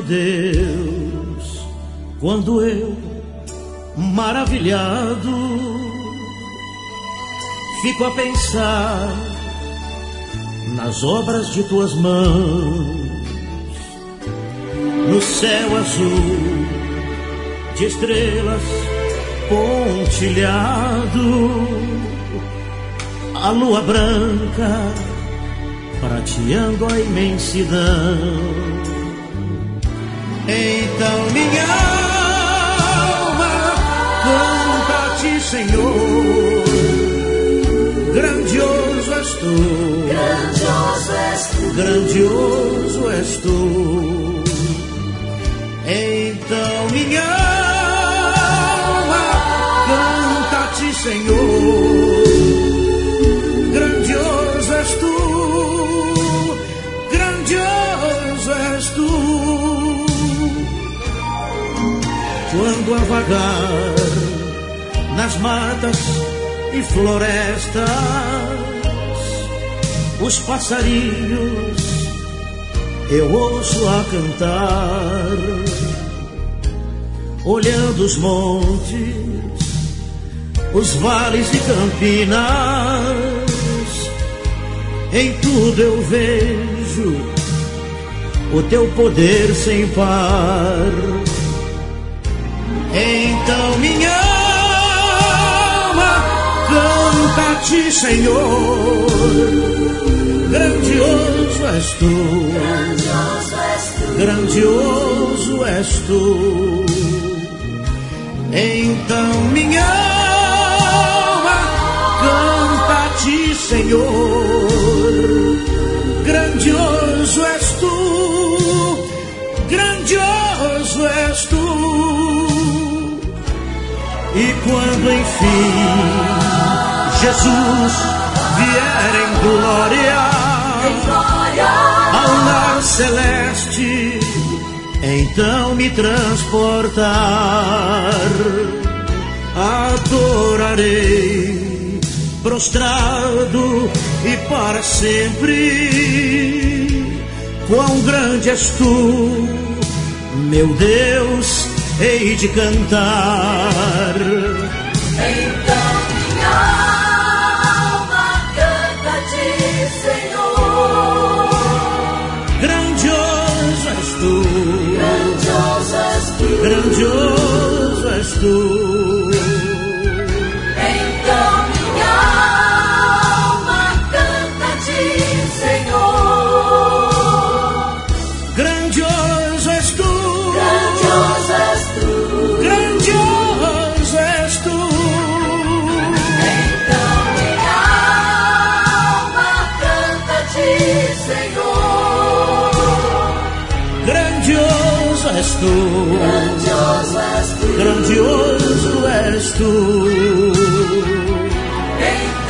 Deus, quando eu, maravilhado, fico a pensar nas obras de tuas mãos, no céu azul de estrelas pontilhado, a lua branca prateando a imensidão. Então minha alma canta a ti, Senhor, grandioso és tu, grandioso és tu, grandioso és tu. Então minha alma canta a ti, Senhor, grandioso és tu, grandioso és tu. Quando a vagar nas matas e florestas, os passarinhos eu ouço a cantar, olhando os montes, os vales e campinas, em tudo eu vejo o teu poder sem par. Então minha alma canta a ti, Senhor, grandioso és tu, grandioso és tu. Então minha alma canta a ti, Senhor, grandioso és tu, grandioso és tu. E quando enfim Jesus vier em glória ao lar celeste, então me transportar, adorarei prostrado e para sempre. Quão grande és tu, meu Deus, hei de cantar. Então minha alma canta a ti, Senhor, grandioso és tu, grandioso és tu, grandioso és tu. Então minha alma canta a ti, Senhor, Grandioso és tu, grandioso és tu, grandioso és tu. então minha alma canta a ti, Senhor, Grandioso és tu, grandioso és tu, grandioso és tu. então